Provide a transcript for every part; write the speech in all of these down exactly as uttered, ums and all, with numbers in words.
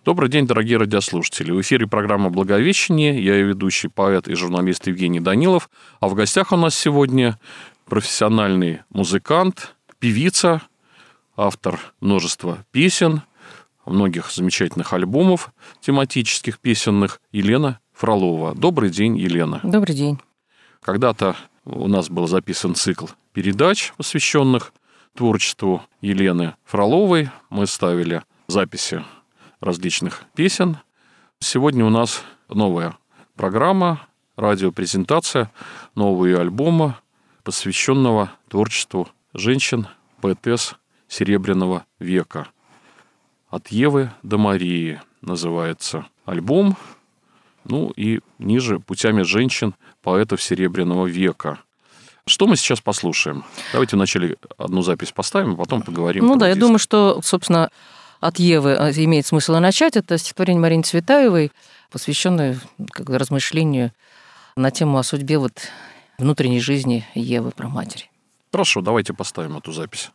Добрый день, дорогие радиослушатели. В эфире программа «Благовещение». Я ее ведущий, поэт и журналист Евгений Данилов. А в гостях у нас сегодня профессиональный музыкант, певица, автор множества песен, многих замечательных альбомов тематических, песенных, Елена Фролова. Добрый день, Елена. Добрый день. Когда-то у нас был записан цикл передач, посвященных творчеству Елены Фроловой. Мы ставили записи различных песен. Сегодня у нас новая программа, радиопрезентация нового ее альбома, посвященного творчеству женщин, поэтесс Серебряного века. «От Евы до Марии» называется альбом. Ну и ниже «Путями женщин, поэтов Серебряного века». Что мы сейчас послушаем? Давайте вначале одну запись поставим, а потом поговорим. Ну да, я думаю, что, собственно, «От Евы» имеет смысл начать. Это стихотворение Марины Цветаевой, посвященное как бы размышлению на тему о судьбе вот внутренней жизни Евы, праматери. Хорошо, давайте поставим эту запись.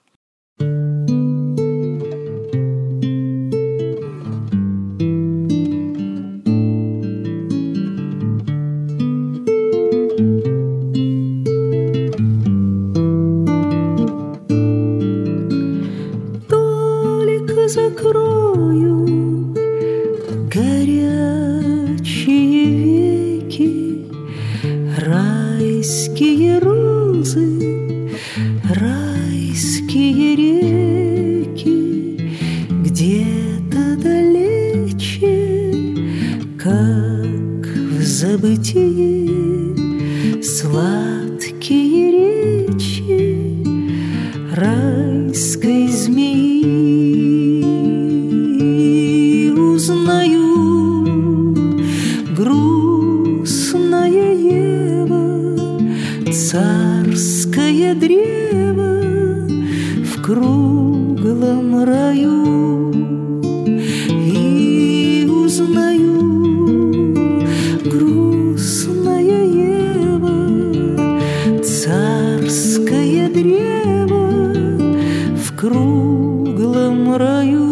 Закрою горячие веки, райские розы, райские реки, где-то далече, как в забытии, сладкие речи райской змеи. Царское древо в круглом раю, и узнаю грустная Ева, царское древо в круглом раю.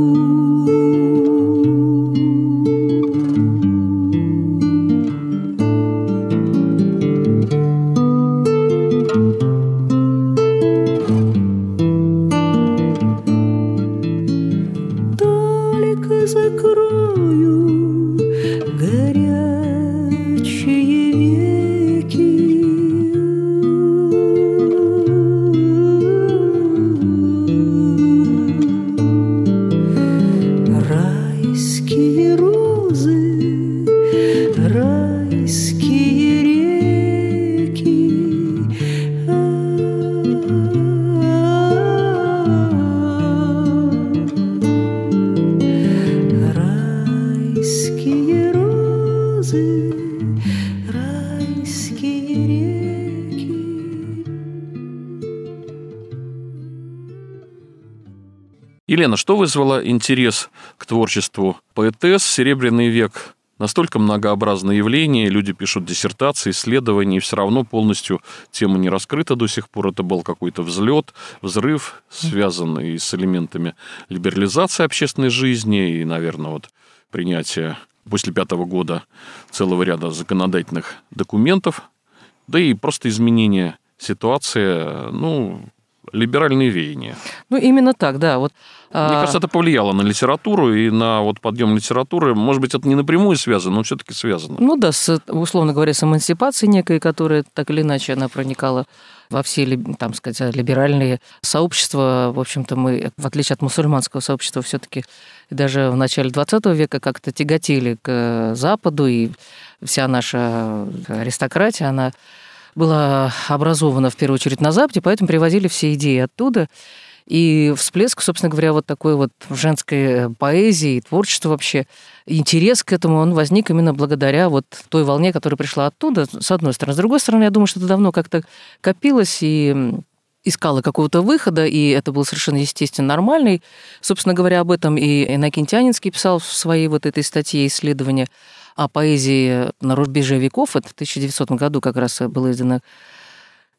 Закрою горячие веки, райские розы, райские реки. Райские розы, райские реки. Елена, что вызвало интерес к творчеству поэтесс? Серебряный век настолько многообразное явление, люди пишут диссертации, исследования, и все равно полностью тема не раскрыта до сих пор. Это был какой-то взлет, взрыв, связанный с элементами либерализации общественной жизни и, наверное, вот принятия после пятого года целого ряда законодательных документов, да и просто изменение ситуации, ну, либеральные веяния. Ну, именно так, да. Вот, Мне кажется, это повлияло на литературу и на вот подъем литературы. Может быть, это не напрямую связано, но все-таки связано. Ну да, с, условно говоря, с эмансипацией некой, которая так или иначе она проникала во все, там сказать, либеральные сообщества. В общем-то, мы, в отличие от мусульманского сообщества, все-таки даже в начале двадцатого века как-то тяготели к Западу, и вся наша аристократия, она была образована в первую очередь на Западе, поэтому привозили все идеи оттуда. И всплеск, собственно говоря, вот такой вот женской поэзии, творчества вообще, интерес к этому, он возник именно благодаря вот той волне, которая пришла оттуда, с одной стороны. С другой стороны, я думаю, что это давно как-то копилось и искала какого-то выхода, и это было совершенно естественно, нормально. И, собственно говоря, об этом и Иннокентий Анинский писал в своей вот этой статье исследования о поэзии на рубеже веков. Это в тысяча девятисотом году как раз было издано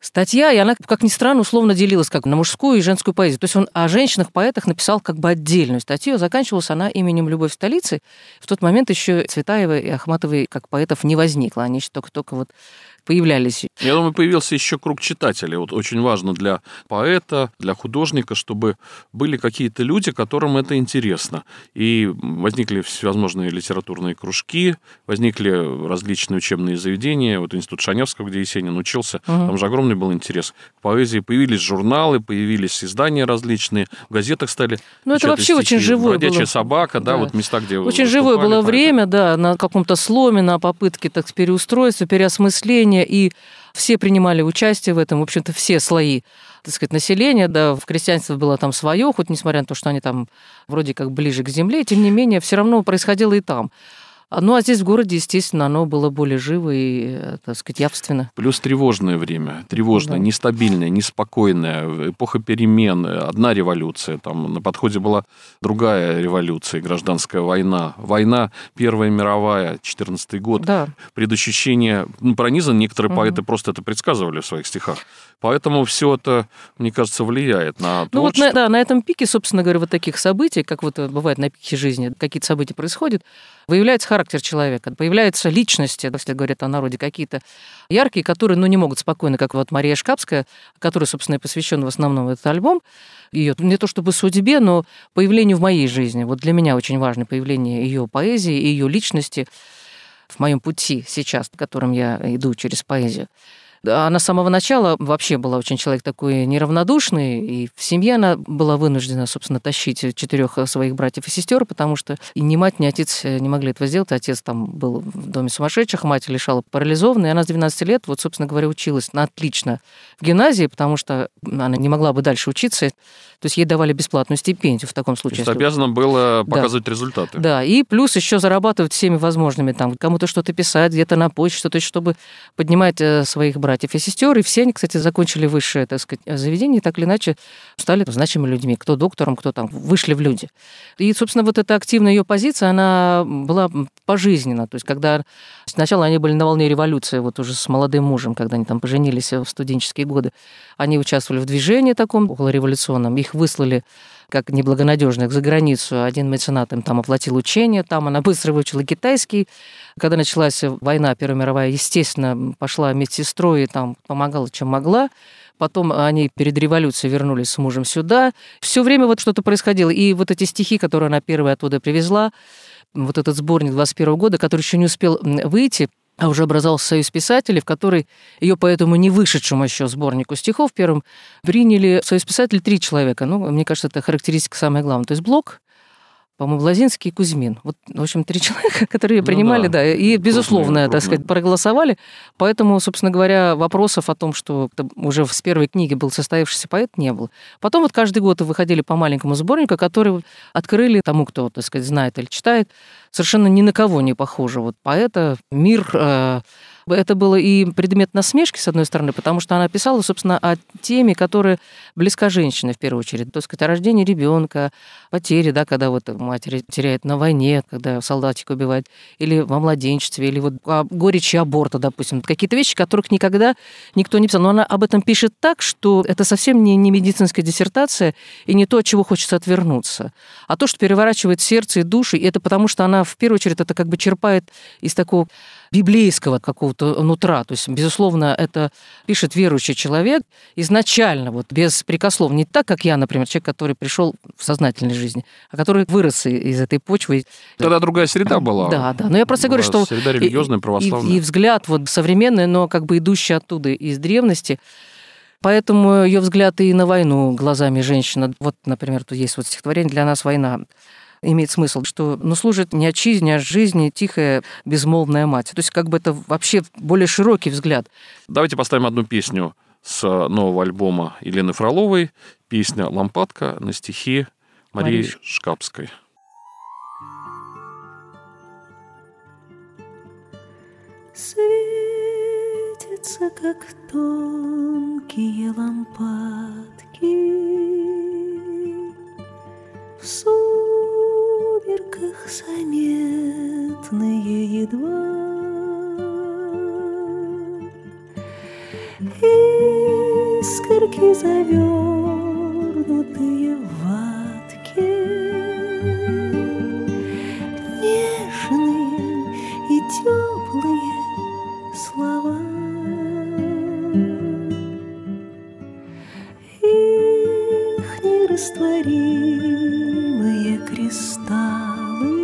статья, и она, как ни странно, условно делилась как на мужскую и женскую поэзию. То есть он о женщинах-поэтах написал как бы отдельную статью. Заканчивалась она именем «Любовь в столице». В тот момент еще Цветаевой и Ахматовой как поэтов не возникло. Они еще только-только вот появлялись. Я думаю, появился еще круг читателей. Вот очень важно для поэта, для художника, чтобы были какие-то люди, которым это интересно. И возникли всевозможные литературные кружки, возникли различные учебные заведения. Вот Институт Шаневского, где Есенин учился, угу. Там же огромный был интерес к поэзии. Появились журналы, появились издания различные, в газетах стали. Ну, это вообще стихи. Очень живое «Бродячая было. собака», да, да, вот места, где очень живое было поэты. Время, да, на каком-то сломе, на попытке так переустройства, переосмысления. И все принимали участие в этом, в общем-то, все слои, так сказать, населения, да, в крестьянстве было там свое, хоть несмотря на то, что они там вроде как ближе к земле, тем не менее, все равно происходило и там. Ну, а здесь в городе, естественно, оно было более живо и, так сказать, явственно. Плюс тревожное время, тревожное, да. нестабильное, неспокойное, эпоха перемен, одна революция, там на подходе была другая революция, гражданская война, война Первая мировая, четырнадцатый год, да. предощущение, ну, пронизано, некоторые угу. поэты просто это предсказывали в своих стихах. Поэтому все это, мне кажется, влияет на творчество. Ну вот на, да, на этом пике, собственно говоря, вот таких событий, как вот бывает на пике жизни, какие-то события происходят, выявляется характер человека, появляются личности, если говорят о народе, какие-то яркие, которые, ну, не могут спокойно, как вот Мария Шкапская, которой, собственно, и посвящен в основном этот альбом, ее не то чтобы судьбе, но появлению в моей жизни. Вот для меня очень важно появление ее поэзии и ее личности в моем пути сейчас, в котором я иду через поэзию. Она с самого начала вообще была очень человек такой неравнодушный, и в семье она была вынуждена, собственно, тащить четырех своих братьев и сестер, потому что и ни мать, ни отец не могли этого сделать. Отец там был в доме сумасшедших, мать лежала парализованной, и она с двенадцати лет, вот, собственно говоря, училась на отлично в гимназии, потому что она не могла бы дальше учиться, то есть ей давали бесплатную стипендию в таком случае. То есть обязана была показывать да. результаты. Да, и плюс еще зарабатывать всеми возможными, там, кому-то что-то писать, где-то на почту, то есть чтобы поднимать своих братьев и сестер, и все они, кстати, закончили высшее, так сказать, заведение, и так или иначе стали значимыми людьми, кто доктором, кто там, вышли в люди. И, собственно, вот эта активная ее позиция, она была пожизненна, то есть когда сначала они были на волне революции, вот уже с молодым мужем, когда они там поженились в студенческие годы, они участвовали в движении таком околореволюционном, их выслали как неблагонадежных за границу. Один меценат им там оплатил учение, там она быстро выучила китайский. Когда началась война Первая мировая, естественно, пошла медсестрой и там помогала, чем могла. Потом они перед революцией вернулись с мужем сюда. Все время вот что-то происходило. И вот эти стихи, которые она первые оттуда привезла, вот этот сборник двадцать первого года, который еще не успел выйти, а уже образовался союз писателей, в который ее по этому не вышедшему еще сборнику стихов первым приняли в союз писателей три человека. Ну, мне кажется, это характеристика самая главная. То есть Блок, по-моему, Лозинский и Кузьмин. Вот, в общем, три человека, которые ее принимали, ну, да, да, и, безусловно, крупные, так сказать, проголосовали. Поэтому, собственно говоря, вопросов о том, что уже с первой книги был состоявшийся поэт, не было. Потом вот каждый год выходили по маленькому сборнику, который открыли тому, кто, так сказать, знает или читает, совершенно ни на кого не похоже. Вот поэта, мир... Э- Это было и предмет насмешки, с одной стороны, потому что она писала, собственно, о теме, которая близка женщине, в первую очередь. То есть, о рождении ребенка, потере, да, когда вот мать теряет на войне, когда солдатик убивает, или во младенчестве, или вот о горечи аборта, допустим. Какие-то вещи, которых никогда никто не писал. Но она об этом пишет так, что это совсем не, не медицинская диссертация и не то, от чего хочется отвернуться, а то, что переворачивает сердце и душу. И это потому, что она, в первую очередь, это как бы черпает из такого библейского какого-то нутра. То есть, безусловно, это пишет верующий человек изначально, вот, беспрекословно. Не так, как я, например, человек, который пришел в сознательной жизни, а который вырос из этой почвы. Тогда другая среда была. Да, да. Но я просто говорю, что... Среда религиозная, православная. И, и взгляд вот современный, но как бы идущий оттуда из древности. Поэтому ее взгляд и на войну глазами женщины. Вот, например, тут есть вот стихотворение «Для нас война». Имеет смысл, что ну, служит не отчизне, а жизни тихая, безмолвная мать. То есть как бы это вообще более широкий взгляд. Давайте поставим одну песню с нового альбома Елены Фроловой. Песня «Лампадка» на стихи Марии Мариш. Шкапской. Светятся, как тонкие лампадки в сумерках заметные едва, и Искорки завернутые в ватке, нежные и теплые слова. Их нерастворимые кристаллы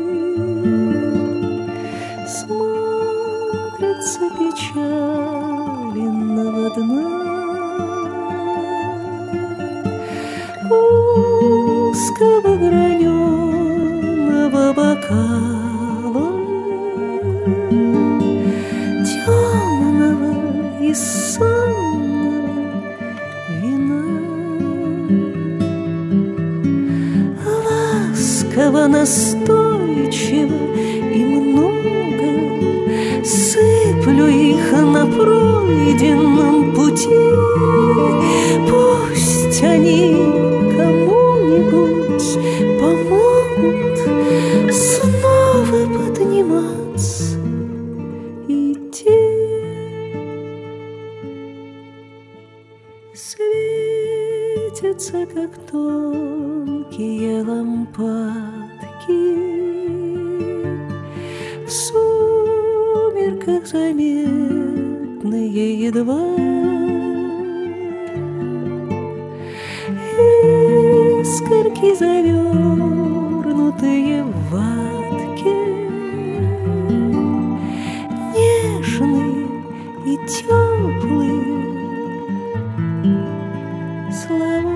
смотрятся печаленного дна узкого граненого бокала, темного и сонного вина. Ласково, настойчиво и много сыплю их на пройденном пути. Пусть они кому-нибудь помогут снова подниматься и идти. Светятся, как тонкие лампадки, в сумерках заметные едва. Искорки завернутые в ватке, нежные и теплые слова.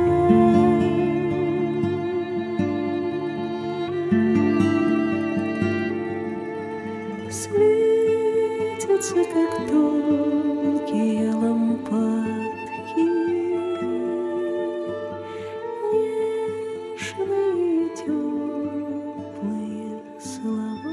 Светятся, как тонкие лампадки, нежные теплые слова.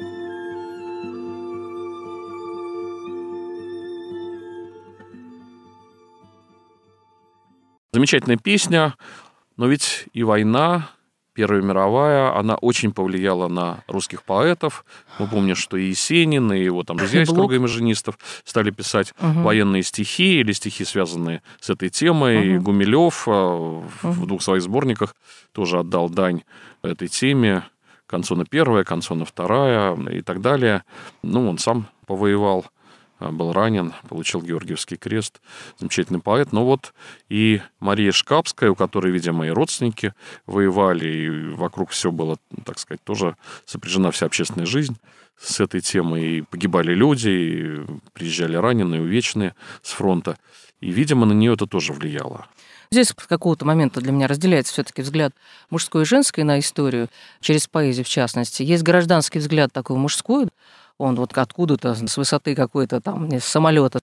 Замечательная песня, но ведь и война, Первая мировая, она очень повлияла на русских поэтов. Мы помним, что и Есенин, и его там друзья из круга имажинистов стали писать угу. военные стихи или стихи, связанные с этой темой. Угу. И Гумилев угу. в двух своих сборниках тоже отдал дань этой теме. Концона первая, Концона вторая и так далее. Ну, он сам повоевал, был ранен, получил Георгиевский крест. Замечательный поэт. Но вот и Мария Шкапская, у которой, видимо, и родственники воевали, и вокруг все было, так сказать, тоже сопряжена вся общественная жизнь с этой темой. И погибали люди, и приезжали раненые, увечные с фронта. И, видимо, на нее это тоже влияло. Здесь с какого-то момента для меня разделяется все-таки взгляд мужской и женской на историю, через поэзию в частности. Есть гражданский взгляд такой мужской, он вот откуда-то, с высоты какой-то там, не с самолета.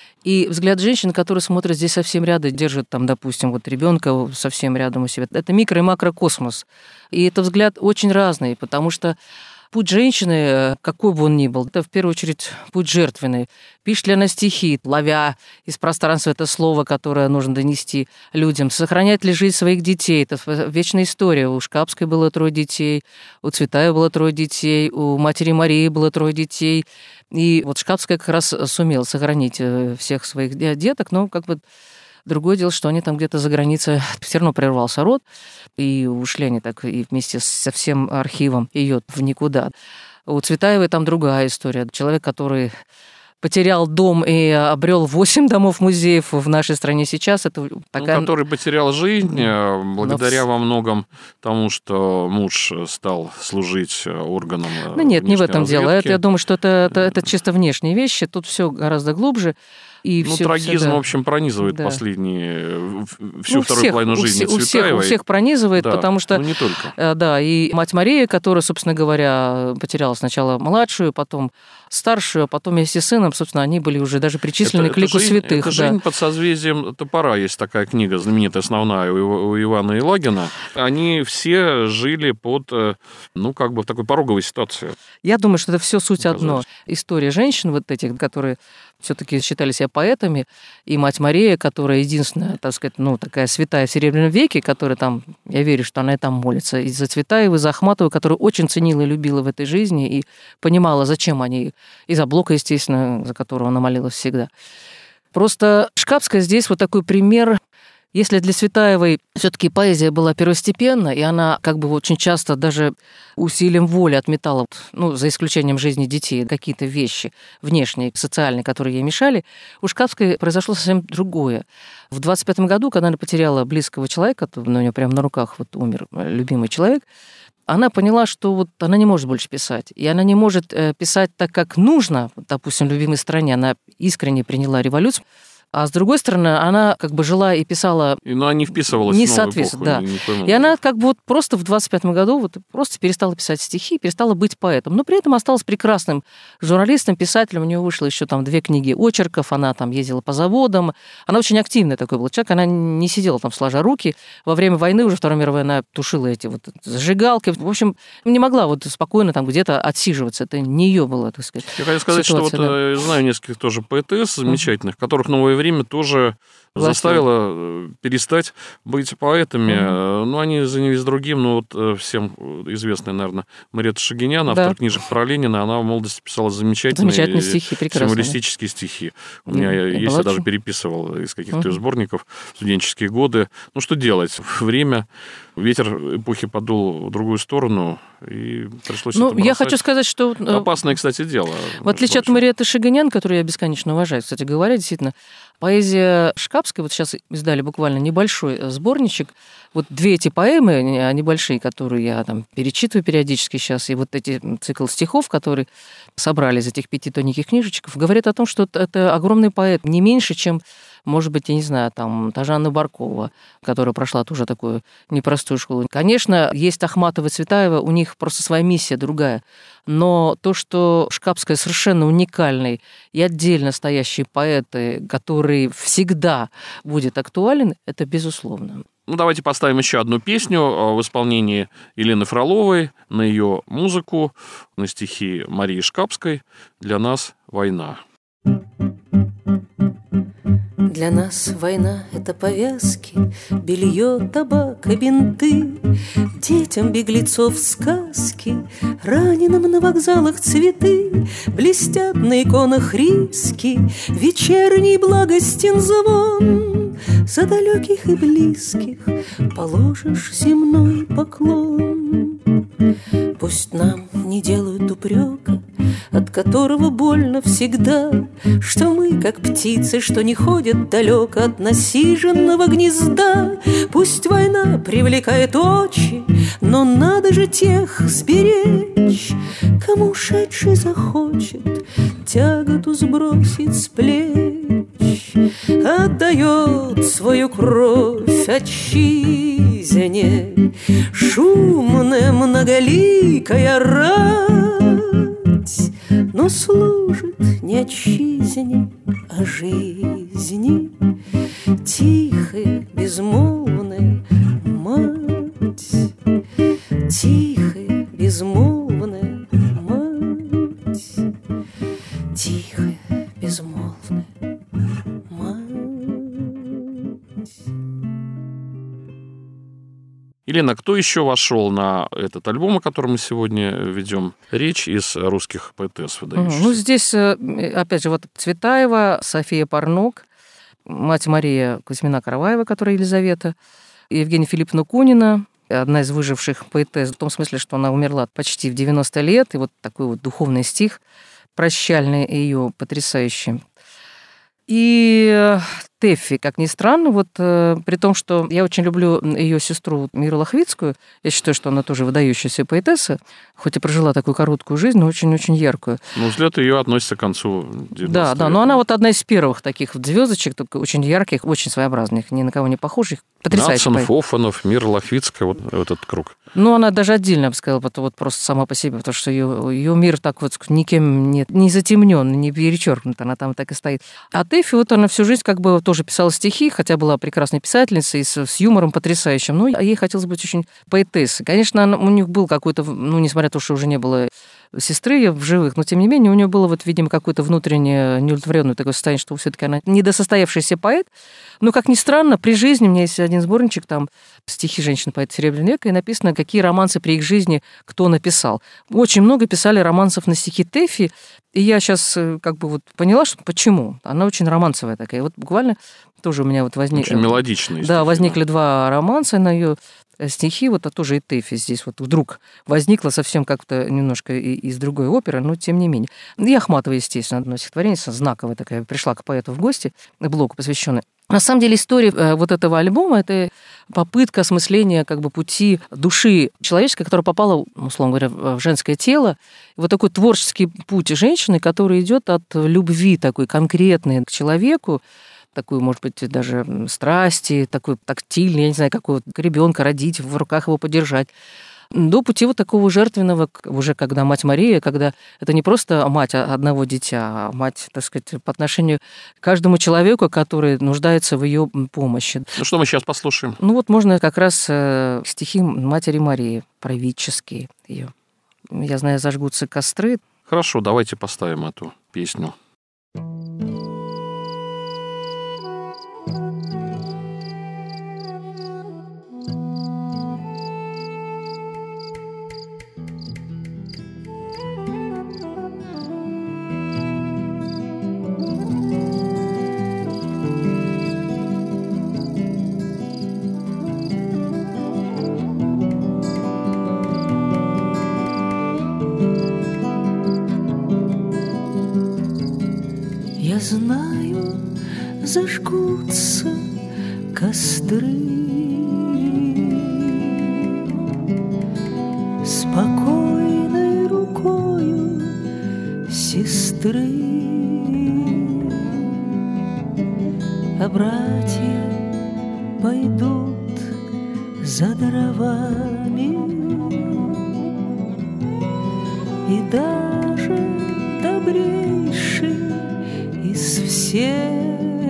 И взгляд женщин, которые смотрят здесь совсем рядом, держат там, допустим, вот ребенка совсем рядом у себя. Это микро- и макрокосмос. И это взгляд очень разный, потому что путь женщины, какой бы он ни был, это в первую очередь путь жертвенный. Пишет ли она стихи, ловя из пространства это слово, которое нужно донести людям? Сохраняет ли жизнь своих детей? Это вечная история. У Шкапской было трое детей, у Цветаевой было трое детей, у матери Марии было трое детей. И вот Шкапская как раз сумела сохранить всех своих деток, но как бы другое дело, что они там где-то за границей, все равно прервался род, и ушли они так и вместе со всем архивом ее в никуда. У Цветаевой там другая история. Человек, который потерял дом и обрел восемь домов-музеев в нашей стране сейчас. Это такая... ну, который потерял жизнь благодаря во многом тому, что муж стал служить органам ну, нет, не в этом разведки. дело. Это, я думаю, что это, это, это чисто внешние вещи. Тут все гораздо глубже. И ну, все, трагизм, все, да. в общем, пронизывает да. последние... всю ну, вторую всех, половину жизни у всех, Цветаевой. У всех пронизывает, да, потому что... ну, не только. Да, и мать Мария, которая, собственно говоря, потеряла сначала младшую, потом старшую, а потом вместе с сыном, собственно, они были уже даже причислены это, к лику это святых. Это да. «Жизнь под созвездием топора». Есть такая книга, знаменитая, основная, у, у Ивана Елагина. Они все жили под, ну, как бы в такой пороговой ситуации. Я думаю, что это все суть одно. История женщин вот этих, которые все-таки считали себя поэтами, и мать Мария, которая единственная, так сказать, ну, такая святая в Серебряном веке, которая там, я верю, что она и там молится, и за Цветаевой, и за Ахматовой, которую очень ценила и любила в этой жизни, и понимала, зачем они, и за Блока, естественно, за которого она молилась всегда. Просто Шкапская здесь вот такой пример. Если для Цветаевой все-таки поэзия была первостепенна, и она как бы очень часто даже усилием воли отметала, ну, за исключением жизни детей, какие-то вещи внешние, социальные, которые ей мешали, у Шкапской произошло совсем другое. В двадцать пятом году, когда она потеряла близкого человека, у нее прямо на руках вот умер любимый человек, она поняла, что вот она не может больше писать. И она не может писать так, как нужно, допустим, в любимой стране. Она искренне приняла революцию. А с другой стороны, она как бы жила и писала... И, ну, она не вписывалась не в новую эпоху. Да. Не, не и она как бы вот просто в двадцать пятом году вот просто перестала писать стихи, перестала быть поэтом. Но при этом осталась прекрасным журналистом, писателем. У нее вышло еще там две книги очерков, она там ездила по заводам. Она очень активный такой был человек, она не сидела там сложа руки. Во время войны, уже Второй мировой, она тушила эти вот зажигалки. В общем, не могла вот спокойно там где-то отсиживаться. Это не ее было, так сказать, Я хочу сказать, ситуация, что да. вот я знаю нескольких тоже поэтесс замечательных, которых новое время тоже Властью. заставило перестать быть поэтами. Mm-hmm. Ну, они занялись другим, но вот всем известная, наверное, Мариэтта Шагинян, автор да. книжек про Ленина, она в молодости писала замечательные, замечательные стихи, прекрасные. символистические стихи. У меня mm-hmm. есть, я даже переписывал из каких-то mm-hmm. сборников в студенческие годы. Ну, что делать? Время, ветер эпохи подул в другую сторону, и пришлось ну, это бросать. Я хочу сказать, что... Опасное, кстати, дело. В отличие от Мариэтты Шагинян, которую я бесконечно уважаю, кстати говоря, действительно, поэзия Шкапской, вот сейчас издали буквально небольшой сборничек, вот две эти поэмы небольшие, которые я там перечитываю периодически сейчас, и вот эти цикл стихов, которые собрали из этих пяти тоненьких книжечек, говорят о том, что это огромный поэт, не меньше, чем, может быть, я не знаю, там, та Жанна Баркова, которая прошла тоже такую непростую школу. Конечно, есть Ахматова и Цветаева, у них просто своя миссия другая, но то, что Шкапская совершенно уникальный и отдельно стоящие поэты, который всегда будет актуален, это безусловно. Ну, давайте поставим еще одну песню в исполнении Елены Фроловой, на ее музыку, на стихи Марии Шкапской. Для нас война. Для нас война — это повязки, белье, табак и бинты, детям беглецов сказки, раненым на вокзалах цветы, блестят на иконах риски, вечерний благостен звон. За далеких и близких положишь земной поклон. Пусть нам не делают упрека, от которого больно всегда, что мы, как птицы, что не ходят далеко от насиженного гнезда. Пусть война привлекает очи, но надо же тех сберечь, кому ушедший захочет тяготу сбросить с плеч. Отдает свою кровь отчизне шумная многоликая рать, но служит не отчизне, а жизни, тихая, безмолвная мать, тихая, безмолвная мать, тихая, безмолвная мать. Елена, кто еще вошел на этот альбом, о котором мы сегодня ведем речь, из русских поэтесс выдающихся? Ну, здесь, опять же, вот Цветаева, София Парнок, мать Мария Кузьмина-Караваева, которая Елизавета, Евгения Филипповна Кунина, одна из выживших поэтесс, в том смысле, что она умерла почти в девяносто лет, и вот такой вот духовный стих, прощальный ее, потрясающий. И Тэффи, как ни странно, вот э, при том, что я очень люблю ее сестру Миру Лохвицкую, я считаю, что она тоже выдающаяся поэтесса, хоть и прожила такую короткую жизнь, но очень-очень яркую. Ну, взгляд ее относится к концу девяностых. Да, да, но она вот одна из первых таких вот звездочек, очень ярких, очень своеобразных, ни на кого не похожих, потрясающих. Надсон, Фофанов, Мира Лохвицкая, вот этот круг. Ну, она даже отдельно, я бы сказала, вот просто сама по себе, потому что ее, ее мир так вот никем не, не затемнен, не перечеркнут, она там так и стоит. А Тэффи, вот она всю жизнь как бы тоже писала стихи, хотя была прекрасной писательницей, с, с юмором потрясающим, но ей хотелось быть очень поэтессой. Конечно, она, у них был какой-то, ну, несмотря на то, что уже не было сестры в живых, но, тем не менее, у нее было, вот, видимо, какое-то внутреннее неудовлетворенное такое состояние, что все-таки она недосостоявшийся поэт. Но, как ни странно, при жизни, у меня есть один сборничек, там, стихи женщин-поэта Серебряного века, и написано, какие романсы при их жизни кто написал. Очень много писали романсов на стихи Тэффи, и я сейчас как бы вот поняла, что почему. Она очень романсовая такая. И вот буквально тоже у меня вот возник... Очень мелодичные. Да, возникли два романса на ее стихи, вот, а тоже и Тэффи здесь вот вдруг возникла совсем как-то немножко из другой оперы, но тем не менее. И Ахматова, естественно, одно стихотворение, знаковая такая, пришла к поэту в гости, блоку посвященный. На самом деле история вот этого альбома – это попытка осмысления как бы пути души человеческой, которая попала, условно говоря, в женское тело. И вот такой творческий путь женщины, который идет от любви такой конкретной к человеку, такой, может быть, даже страсти, такой тактильный, я не знаю, какого ребенка родить, в руках его подержать, до пути вот такого жертвенного, уже когда мать Мария, когда это не просто мать одного дитя, а мать, так сказать, по отношению к каждому человеку, который нуждается в ее помощи. Ну что мы сейчас послушаем? Ну вот можно как раз стихи матери Марии, правительские ее. Я знаю, зажгутся костры. Хорошо, давайте поставим эту песню. Я знаю, зажгутся костры спокойной рукою сестры, а братья пойдут за дровами, и даже добрейший из всех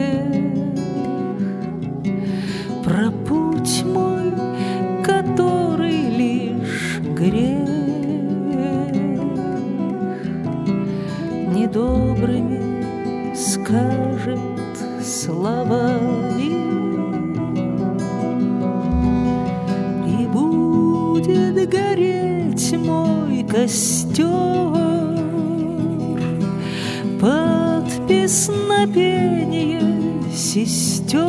про путь мой, который лишь грех, недобрыми скажет словами, и будет гореть мой костер под песнопение сестер,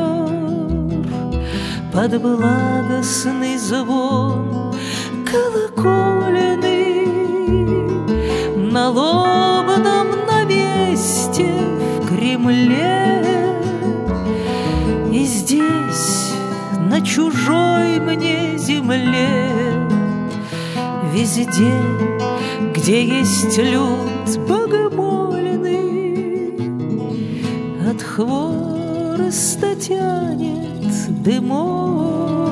под благостный звон колоколенный на лобном навесте в Кремле. И здесь, на чужой мне земле, везде, где есть люд богомольный, от хвороста тянет дымок,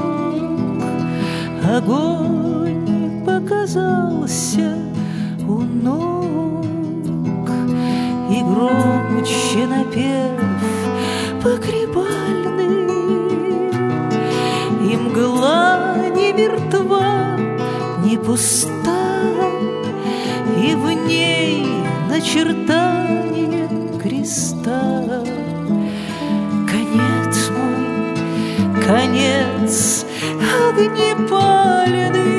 огонь показался у ног, и громче напев погребальный, и мгла не мертва, не пуста, и в ней начертание креста. Конец мой, конец огнепаленный.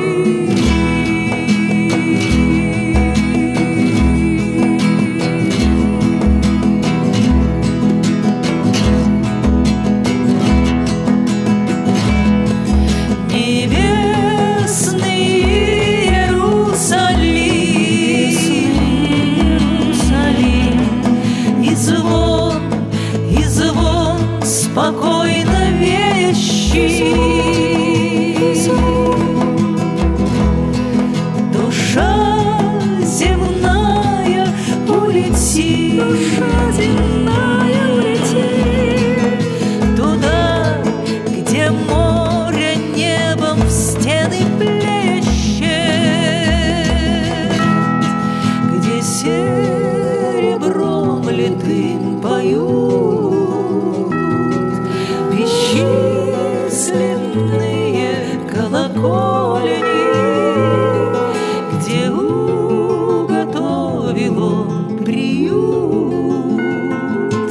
Спокойно вещи, душа земная улетит, душа земная улетит туда, где море небом в стены плещет, где серебром литым поют бесчисленные колокольни, где уготовил он приют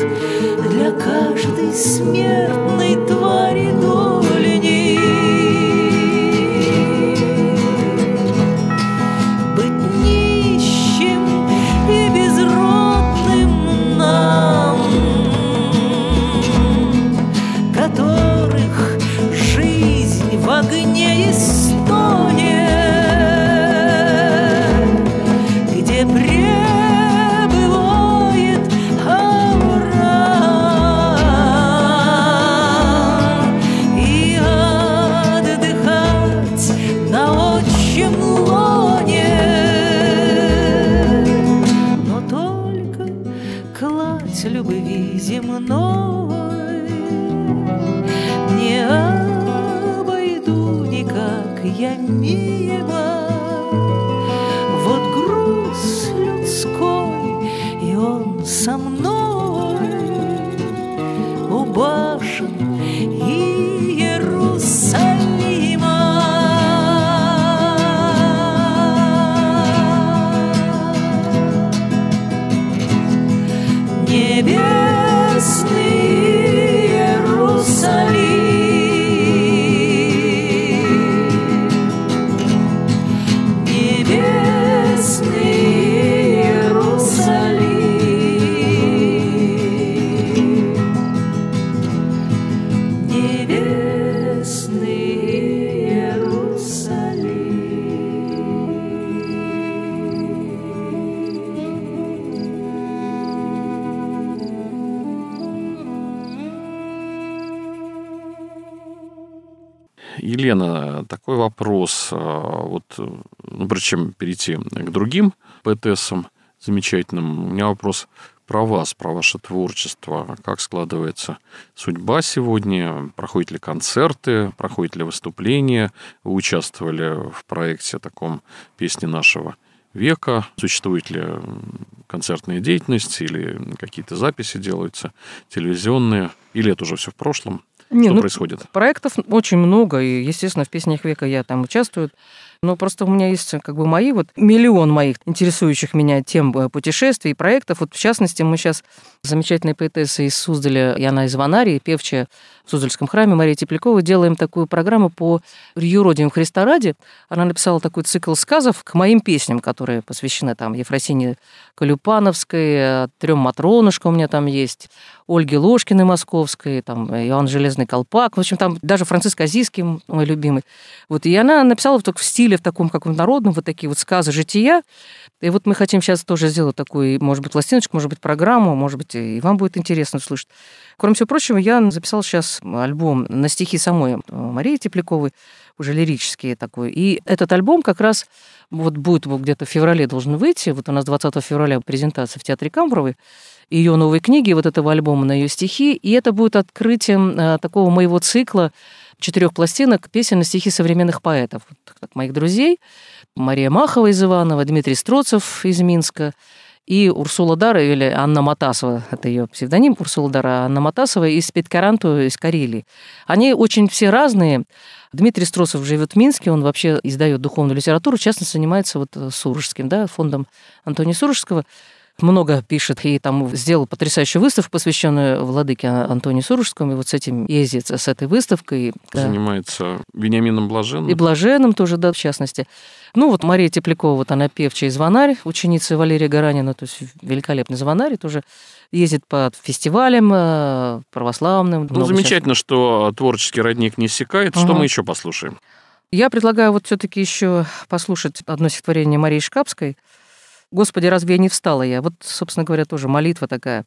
Елена, такой вопрос. Вот, ну, прежде чем перейти к другим поэтессам замечательным, у меня вопрос про вас, про ваше творчество. Как складывается судьба сегодня? Проходят ли концерты? Проходят ли выступления? Вы участвовали в проекте таком «Песни нашего века». Существует ли концертная деятельность или какие-то записи делаются телевизионные? Или это уже все в прошлом? Не, Что ну, происходит? Проектов очень много, и, естественно, в «Песнях века» я там участвую. Но просто у меня есть как бы мои, вот миллион моих интересующих меня тем путешествий и проектов. Вот в частности, мы сейчас замечательной поэтессой из Суздаля, и она из Ванарии, певчая в Суздальском храме, Мария Теплякова, делаем такую программу по юродивым Христа ради. Она написала такой цикл сказов к моим песням, которые посвящены там Ефросине Колюпановской, трем Матронушкам у меня там есть, Ольге Ложкиной Московской, там Иоанн Железный Колпак, в общем, там даже Франциск Азийский, мой любимый. Вот, и она написала только в стиле, в таком каком-то народном, вот такие вот сказы жития. И вот мы хотим сейчас тоже сделать такую, может быть, пластиночку, может быть, программу, может быть, и вам будет интересно услышать. Кроме всего прочего, я записала сейчас альбом на стихи самой Марии Тепляковой, уже лирический такой. И этот альбом как раз вот будет вот где-то в феврале должен выйти. Вот у нас двадцатого февраля презентация в Театре Камбровой ее новой книги, вот этого альбома на ее стихи. И это будет открытием такого моего цикла четырех пластинок песен на стихи современных поэтов, вот, моих друзей. Мария Махова из Иваново, Дмитрий Строцев из Минска и Урсула Дара, или Анна Матасова, это ее псевдоним, Урсула Дара, Анна Матасова из Питкаранту, из Карелии. Они очень все разные. Дмитрий Строцев живет в Минске, он вообще издает духовную литературу, в частности, занимается вот Сурожским, да, фондом Антония Сурожского. Много пишет и там сделал потрясающую выставку, посвященную владыке Антонию Сурожскому, и вот с этим ездит, с этой выставкой. Занимается да. Вениамином Блаженным. И Блаженным тоже, да, в частности. Ну, вот Мария Теплякова, вот она певчая из Ванарь, ученица Валерия Гаранина, то есть великолепный звонарь, тоже ездит по фестивалям православным. Ну, замечательно, сейчас. Что творческий родник не иссякает. Угу. Что мы еще послушаем? Я предлагаю вот все-таки еще послушать одно стихотворение Марии Шкапской. «Господи, разве я не встала я?» Вот, собственно говоря, тоже молитва такая.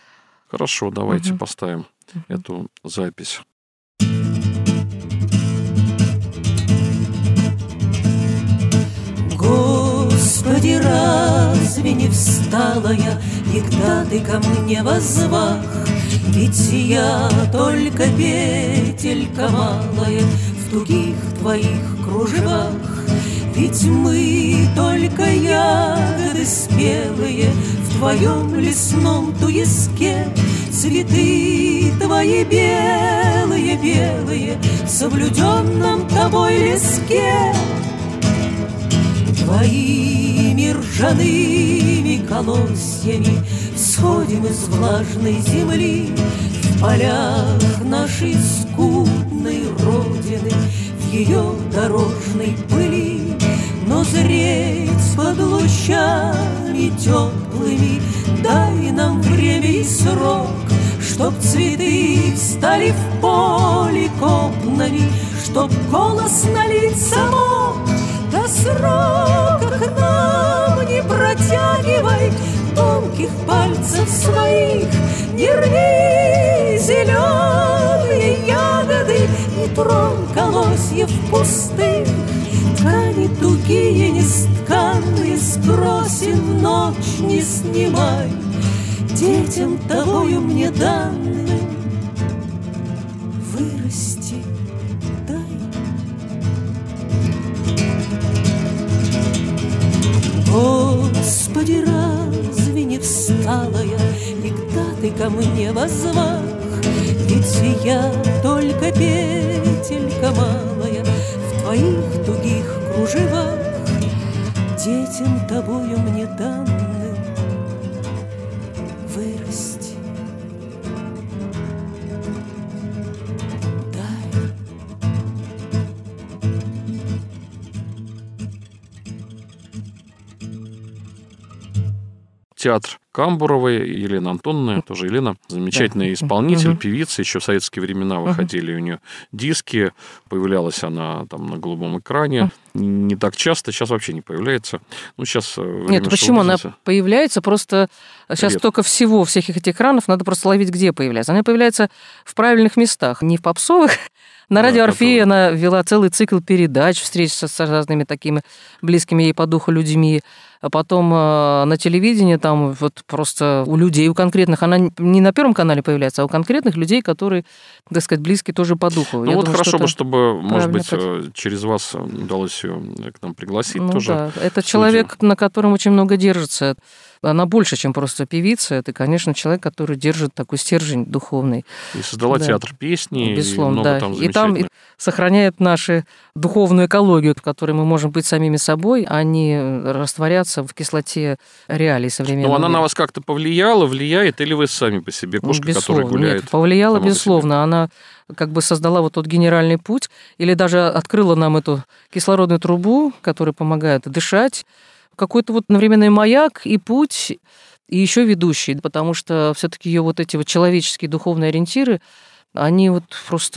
Хорошо, давайте угу. поставим угу. эту запись. Господи, разве не встала я, когда ты ко мне воззвах? Ведь я только петелька малая в тугих твоих кружевах. Ведь мы только ягоды спелые в твоем лесном туеске, цветы твои белые-белые в соблюденном тобой леске. Твоими ржаными колосьями всходим из влажной земли в полях нашей скудной родины, в ее дорожной пыли. Но зреть под лучами теплыми дай нам время и срок, чтоб цветы встали в поле копнами, чтоб голос налить мог. До срока к нам не протягивай тонких пальцев своих, не рви зеленые ягоды, не тронь колосьев пустых. Ткани тугие, нестканные, с кросен в ночь не снимай, детям тобою мне данным вырасти дай. Господи, разве не встала я, когда ты ко мне воззвах? Ведь я только петелька малая в твоих тугих кружевах, детям тобою мне данным вырасти дай. театр Камбуровой, Елена Антоновна, тоже Елена, замечательный да. исполнитель, угу. певица, еще в советские времена выходили угу. у нее диски, появлялась она там на голубом экране, угу. не так часто, сейчас вообще не появляется. Ну, сейчас Нет, почему она появляется? Просто сейчас Редко. Только всего, всех этих экранов надо просто ловить, где появляется. Она появляется в правильных местах, не в попсовых. На радио «Орфей» она вела целый цикл передач, встреч с разными такими близкими ей по духу людьми. А потом э, на телевидении там вот просто у людей, у конкретных, она не на Первом канале появляется, а у конкретных людей, которые, так сказать, близки тоже по духу. Ну Я вот думаю, хорошо бы, чтобы, может быть, под... через вас удалось ее к нам пригласить ну, тоже. Да. Это человек, на котором очень много держится. Она больше, чем просто певица. Это, конечно, человек, который держит такой стержень духовный. И создала да. театр песни. Безусловно, и много да. там и там и сохраняет нашу духовную экологию, в которой мы можем быть самими собой, а не растворяться в кислоте реалий современного Но она мира. на вас как-то повлияла, влияет, или вы сами по себе кошка, безусловно, которая гуляет? Нет, повлияла, безусловно. Она как бы создала вот тот генеральный путь, или даже открыла нам эту кислородную трубу, которая помогает дышать, какой-то вот одновременный маяк и путь, и еще ведущий, потому что все-таки ее вот эти вот человеческие духовные ориентиры, они вот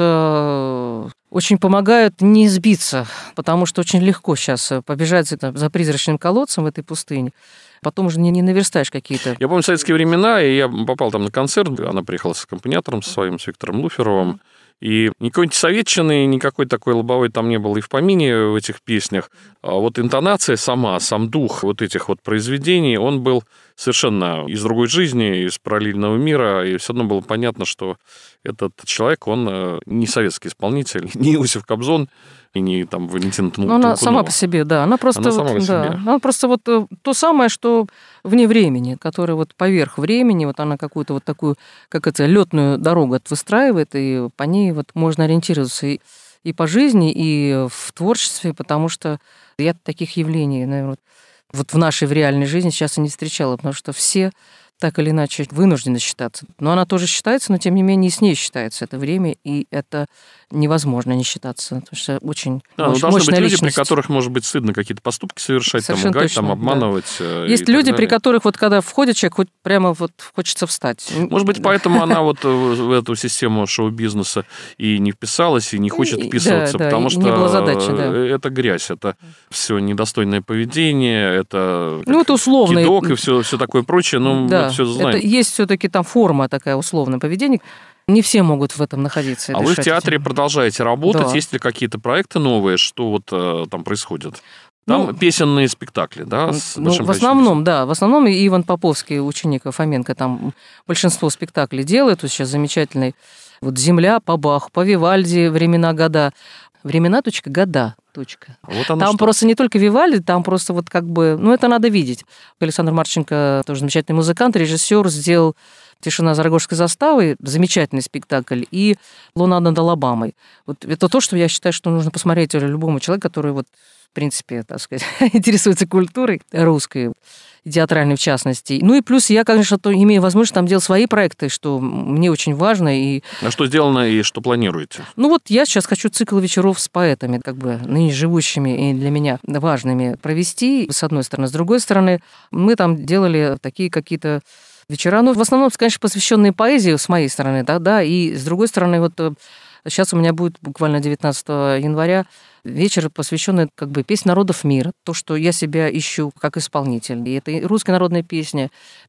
просто очень помогают не сбиться, потому что очень легко сейчас побежать за, за призрачным колодцем в этой пустыне. Потом уже не, не наверстаешь какие-то... Я помню советские времена, и я попал там на концерт, она приехала с аккомпаниатором со своим, с Виктором Луферовым, и никакой антисоветчины, никакой такой лобовой там не было и в помине в этих песнях. А вот интонация сама, сам дух вот этих вот произведений, он был совершенно из другой жизни, из параллельного мира, и все равно было понятно, что этот человек, он не советский исполнитель, не Иосиф Кобзон, и не там Валентина Толкунова. Ну, она сама по себе, да. Она просто, она вот, сама по да, себе. Она просто вот то самое, что вне времени, которое вот поверх времени, вот она какую-то вот такую, как это, летную дорогу выстраивает, и по ней вот можно ориентироваться и, и по жизни, и в творчестве, потому что я таких явлений, наверное, вот в нашей в реальной жизни сейчас и не встречала, потому что все так или иначе вынуждены считаться. Но она тоже считается, но тем не менее и с ней считается это время, и это невозможно не считаться, потому что очень да, мощь, должны мощная быть люди, личность. при которых, может быть, стыдно какие-то поступки совершать, там, лгать, там, обманывать. Да. Есть люди, при которых вот когда входит человек, хоть прямо вот хочется встать. Может быть, поэтому она вот в эту систему шоу-бизнеса и не вписалась, и не хочет вписываться, да, потому да, что не было задачи, да. это грязь, это все недостойное поведение, это, ну, это условно. кидок и все, все такое прочее, но да, мы все знаем. Это есть все-таки там форма такая условное поведение. Не все могут в этом находиться. А вы в театре этим. продолжаете работать? Да. Есть ли какие-то проекты новые? Что вот э, там происходит? Там ну, песенные спектакли, да? С ну, в основном, да. В основном Иван Поповский, ученик Фоменко, там большинство спектаклей делает. Вот сейчас замечательный вот «Земля» по Баху, по Вивальди «Времена года». Времена, точка, года, точка. Вот там что. Просто не только Вивальди, там просто вот как бы... Ну, это надо видеть. Александр Марченко, тоже замечательный музыкант, режиссер, сделал «Тишина за Рогожской заставой», замечательный спектакль, и «Луна над Алабамой». Вот это то, что я считаю, что нужно посмотреть любому человеку, который вот, в принципе, так сказать, интересуется культурой русской, театральной в частности. Ну и плюс я, конечно, то имею возможность там делать свои проекты, что мне очень важно. И... А что сделано и что планируете? Ну вот я сейчас хочу цикл вечеров с поэтами, как бы ныне живущими и для меня важными провести, с одной стороны. С другой стороны, мы там делали такие какие-то вечера, ну, в основном, конечно, посвященные поэзии с моей стороны, да, да, и с другой стороны, вот сейчас у меня будет буквально девятнадцатого января вечер, посвященный как бы песне народов мира, то, что я себя ищу как исполнитель. И это и русская народная песня,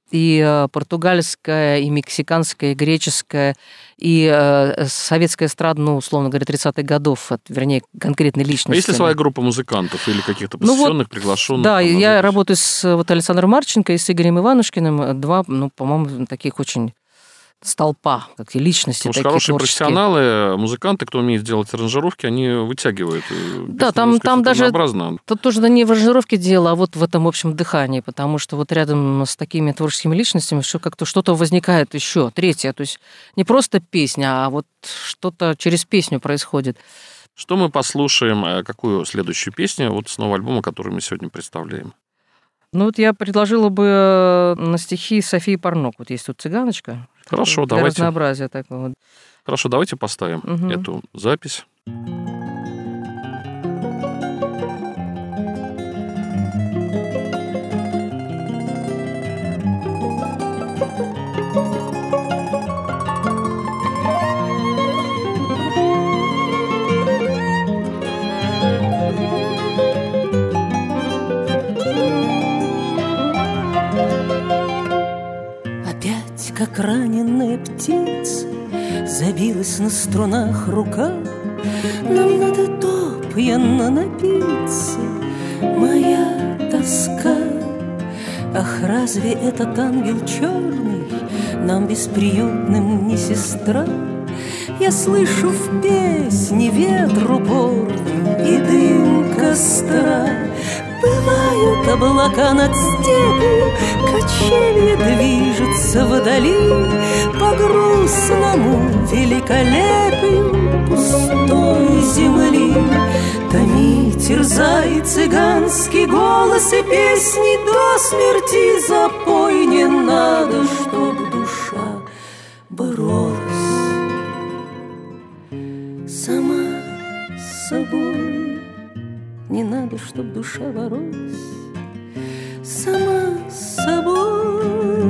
и португальская, и мексиканская, и греческая, и э, советская эстрада, ну, условно говоря, тридцатых годов, от, вернее, конкретной личности. А есть ли своя группа музыкантов или каких-то посвященных, ну, вот, приглашенных? Да, там, я запись? работаю с вот, Александром Марченко и с Игорем Иванушкиным, два, ну, по-моему, таких очень... столпа, как и личности. Потому что хорошие профессионалы, музыканты, кто умеет делать аранжировки, они вытягивают. Да, там, там даже тут тоже да, не в аранжировке дело, а вот в этом общем дыхании, потому что вот рядом с такими творческими личностями что как-то что-то возникает еще, третье, то есть не просто песня, а вот что-то через песню происходит. Что мы послушаем, какую следующую песню вот с нового альбома, который мы сегодня представляем? Ну вот я предложила бы на стихи Софии Парнок. Вот есть тут «Цыганочка». Хорошо, для давайте. Разнообразия такого. Вот. Хорошо, давайте поставим угу. эту запись. как раненая птица, забилась на струнах рука. Нам надо допьяно напиться, моя тоска. Ах, разве этот ангел черный нам бесприютным не сестра? Я слышу в песне ветр упорный и дым костра. Бывают облака над степью, качели движутся вдали по грустному великолепию пустой земли. Томи, терзай цыганский голос и песни до смерти запой. Не надо, чтоб душа боролась сама с собой. Не надо, чтоб душа боролась сама с собой.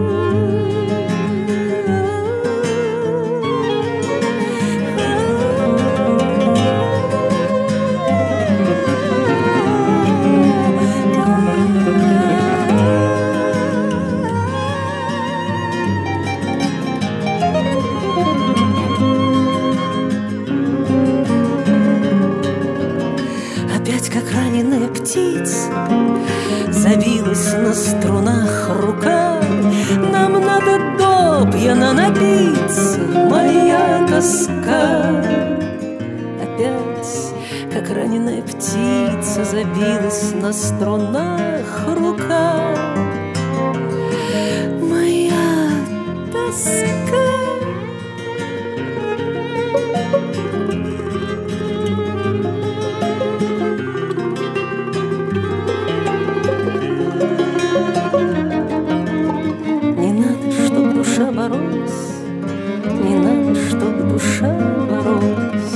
Как раненая птица забилась на струнах рука. Нам надо допьяно напиться, моя тоска. Опять, как раненая птица забилась на струнах рука. Моя тоска. Боролась, не надо, чтоб душа боролась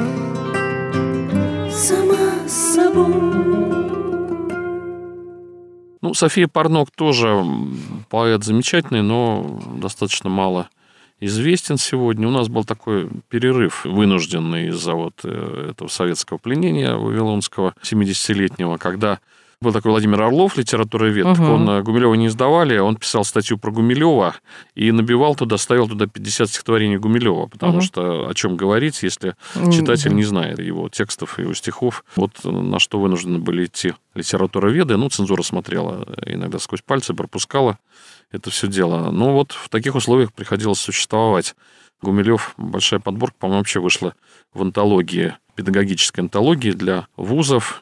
сама с собой. Ну, София Парнок тоже поэт замечательный, но достаточно мало известен сегодня. У нас был такой перерыв вынужденный из-за вот этого советского пленения вавилонского семидесятилетнего, когда был такой Владимир Орлов, литературовед. Угу. Он Гумилева не издавали, он писал статью про Гумилева и набивал туда, ставил туда пятьдесят стихотворений Гумилева, потому угу. что о чем говорить, если читатель угу. не знает его текстов, его стихов. Вот на что вынуждены были идти литературоведы. Ну, цензура смотрела иногда сквозь пальцы, пропускала это все дело. Но вот в таких условиях приходилось существовать. Гумилев, большая подборка, по-моему, вообще вышла в антологии, педагогической антологии для вузов.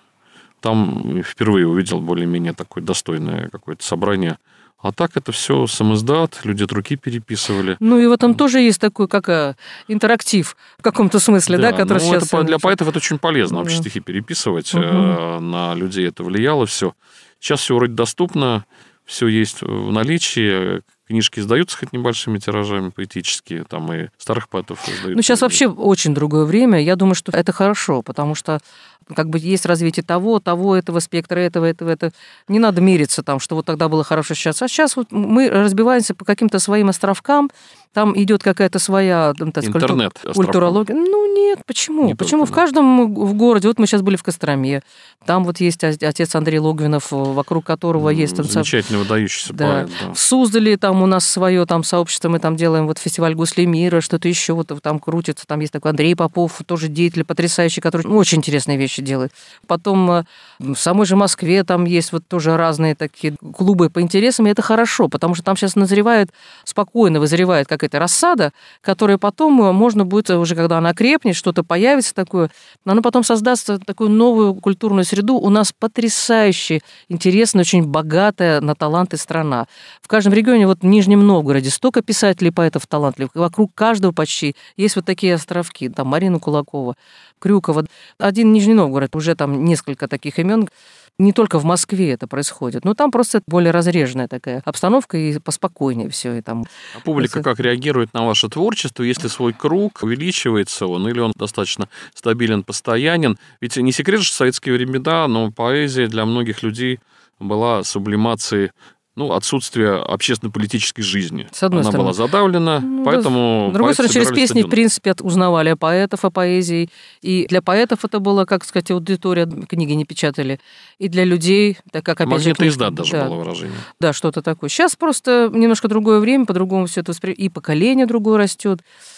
Там впервые увидел более-менее такое достойное какое-то собрание. А так это все самиздат, люди от руки переписывали. Ну и в этом тоже есть такой, как а, интерактив в каком-то смысле, да, да который ну, сейчас... Это, для поэтов это очень полезно, вообще да. стихи переписывать. Угу. На людей это влияло все. Сейчас все вроде доступно, все есть в наличии. Книжки издаются хоть небольшими тиражами поэтические, там и старых поэтов издают. Ну, сейчас вообще очень другое время. Я думаю, что это хорошо, потому что как бы есть развитие того, того, этого спектра, этого, этого, этого. Не надо мириться там, что вот тогда было хорошо сейчас. А сейчас вот мы разбиваемся по каким-то своим островкам, там идет какая-то своя там, так, интернет культурология. Ну, нет, почему? Не почему? Только, в каждом в городе, вот мы сейчас были в Костроме, там вот есть отец Андрей Логвинов, вокруг которого mm, есть... Там, замечательный, выдающийся да. поэт. Да. В Суздале там у нас свое там сообщество, мы там делаем вот фестиваль «Гусли мира», что-то еще вот там крутится, там есть такой Андрей Попов, тоже деятель потрясающий, который ну, очень интересные вещи делает. Потом в самой же Москве там есть вот тоже разные такие клубы по интересам, и это хорошо, потому что там сейчас назревает, спокойно вызревает какая-то рассада, которая потом можно будет, уже когда она крепнет, что-то появится такое, но она потом создаст такую новую культурную среду. У нас потрясающе интересная, очень богатая на таланты страна. В каждом регионе, вот в Нижнем Новгороде, столько писателей, поэтов талантливых, вокруг каждого почти есть вот такие островки, там Марина Кулакова, Крюкова. Один Нижний Новгород, уже там несколько таких имен. Не только в Москве это происходит, но там просто более разреженная такая обстановка и поспокойнее все. И там... А публика как реагирует на ваше творчество, если свой круг увеличивается он, или он достаточно стабилен, постоянен? Ведь не секрет, что в советские времена, но поэзия для многих людей была сублимацией ну, отсутствие общественно-политической жизни. С одной Она стороны. была задавлена, Ну, поэтому... С другой стороны, через песни, стадионы. в принципе, узнавали о поэтов, о поэзии. И для поэтов это была, как сказать, аудитория, книги не печатали. И для людей, так как, опять же... Магнитоиздат даже да, было выражение. Да, что-то такое. Сейчас просто немножко другое время, по-другому все это воспринимается. И поколение другое растет.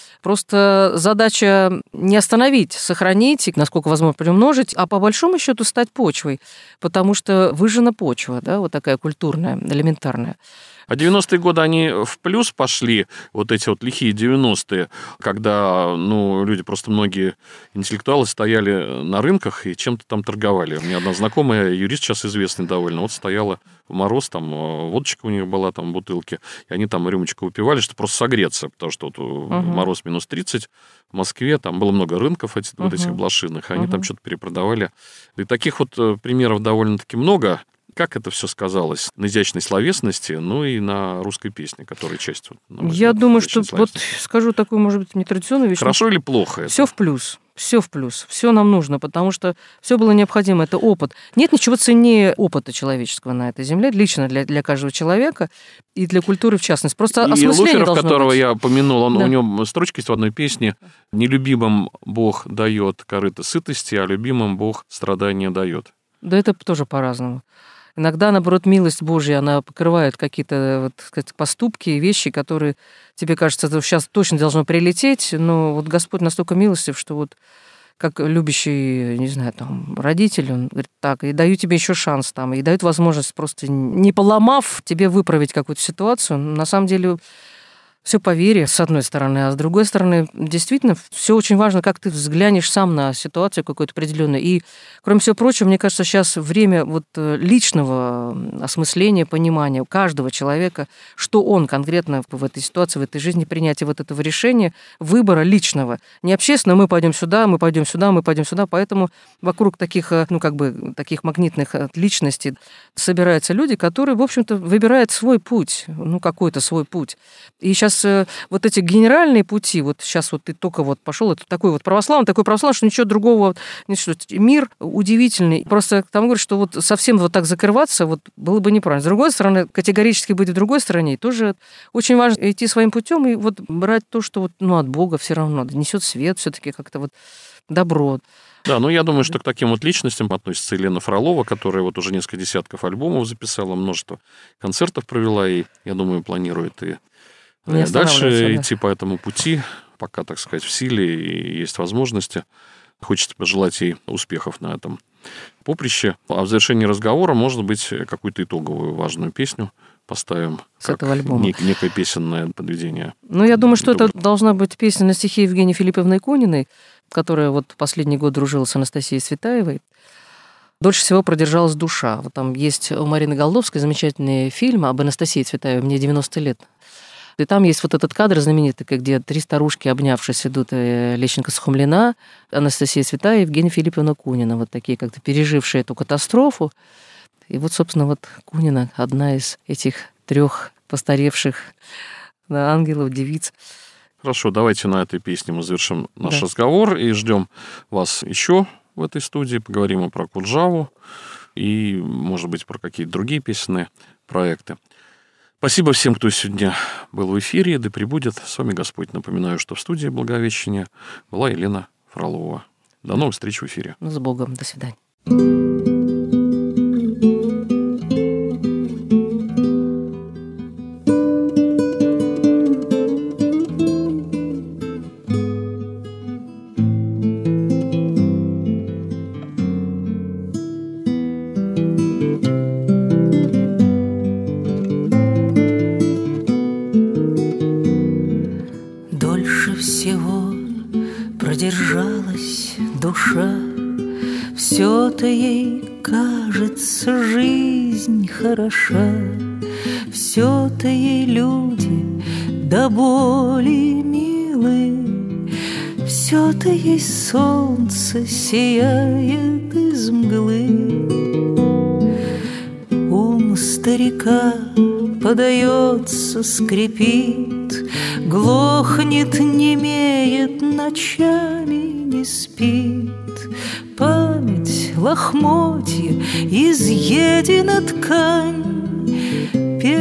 Просто задача не остановить, сохранить, и, насколько возможно, приумножить, а по большому счету стать почвой, потому что выжжена почва, да, вот такая культурная, элементарная. А девяностые годы, они в плюс пошли, вот эти вот лихие девяностые, когда, ну, люди, просто многие интеллектуалы стояли на рынках и чем-то там торговали. У меня одна знакомая, юрист сейчас известный довольно, вот стояла в мороз, там водочка у них была, там в бутылке, и они там рюмочку выпивали, чтобы просто согреться, потому что вот uh-huh. мороз минус тридцать в Москве, там было много рынков этих, uh-huh. вот этих блошиных, и они uh-huh. там что-то перепродавали. И таких вот примеров довольно-таки много. Как это все сказалось на изящной словесности, ну и на русской песне, которая часть... Вот, Я взгляд, думаю, что вот скажу такую, может быть, нетрадиционную вещь. Хорошо или плохо это? Все в плюс. Все в плюс. Все нам нужно, потому что все было необходимо. Это опыт. Нет ничего ценнее опыта человеческого на этой земле, лично для, для каждого человека и для культуры в частности. Просто и осмысление Луферов, должно которого быть. я упомянул, он, да. у него строчка есть в одной песне: «Нелюбимым Бог дает корыто сытости, а любимым Бог страдания дает». Да это тоже по-разному. Иногда, наоборот, милость Божья, она покрывает какие-то, вот, сказать, поступки и вещи, которые тебе кажется, что сейчас точно должно прилететь, но вот Господь настолько милостив, что вот как любящий, не знаю, там, родитель, он говорит, так, и даю тебе еще шанс там, и дают возможность просто, не поломав, тебе выправить какую-то ситуацию. На самом деле... Все по вере, с одной стороны, а с другой стороны, действительно, все очень важно, как ты взглянешь сам на ситуацию какую-то определенную. И, кроме всего прочего, мне кажется, сейчас время вот личного осмысления, понимания каждого человека, что он конкретно в этой ситуации, в этой жизни, принятия вот этого решения, выбора личного. Не общественно, мы пойдем сюда, мы пойдем сюда, мы пойдем сюда. Поэтому вокруг таких, ну, как бы, таких магнитных личностей собираются люди, которые, в общем-то, выбирают свой путь, ну, какой-то свой путь. И сейчас вот эти генеральные пути, вот сейчас вот ты только вот пошел, это такой вот православный, такой православный, что ничего другого, ничего, мир удивительный. Просто к тому говорю, что вот совсем вот так закрываться вот было бы неправильно. С другой стороны, категорически быть в другой стороне, тоже очень важно идти своим путем и вот брать то, что вот, ну, от Бога все равно несет свет, все-таки как-то вот добро. Да, ну я думаю, что к таким вот личностям относится Елена Фролова, которая вот уже несколько десятков альбомов записала, множество концертов провела, и, я думаю, планирует и Не дальше да. идти по этому пути, пока, так сказать, в силе и есть возможности. Хочется пожелать ей успехов на этом поприще. А в завершении разговора, может быть, какую-то итоговую важную песню поставим. С этого альбома. Нек- некое песенное подведение. Ну, я думаю, что это должна быть песня на стихи Евгении Филипповны Куниной, которая вот последний год дружила с Анастасией Светаевой. Дольше всего продержалась душа. Вот там есть у Марины Голдовской замечательный фильм об Анастасии Цветаевой «Мне девяносто лет». И там есть вот этот кадр знаменитый, где три старушки, обнявшись, идут: Лещенко Сухомлина, Анастасия Цветаева, Евгения Филипповна Кунина, вот такие как-то пережившие эту катастрофу. И вот, собственно, вот Кунина одна из этих трех постаревших да, ангелов, девиц. Хорошо, давайте на этой песне мы завершим наш да. разговор и ждем вас еще в этой студии. Поговорим и про Куджаву, и, может быть, про какие-то другие песенные проекты. Спасибо всем, кто сегодня был в эфире. Да пребудет с вами Господь. Напоминаю, что в студии Благовещения была Елена Фролова. До новых встреч в эфире. Ну, с Богом. До свидания. Продержалась душа, все-то ей кажется жизнь хороша, все-то ей люди до боли милы, все-то ей солнце сияет из мглы. Ум старика подается, скрипит, глохнет, немеет, ночами не спит. Память лохмотья, изъедена ткань,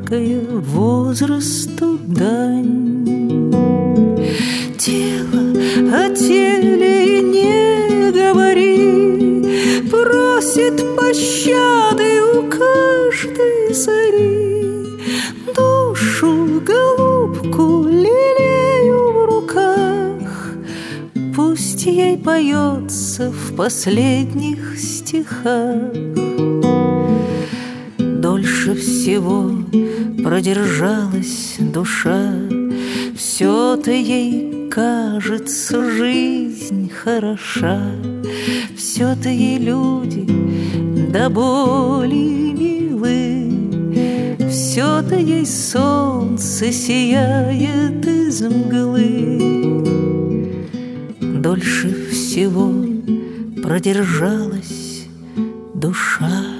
краткая возрасту дань. Тело о теле не говори, просит пощады у каждой зари. Душу, голубку, лелею в руках, пусть ей поется в последних стихах. Дольше всего продержалась душа, все-то ей кажется жизнь хороша, все-то ей люди до боли милы, все-то ей солнце сияет из мглы. Дольше всего продержалась душа.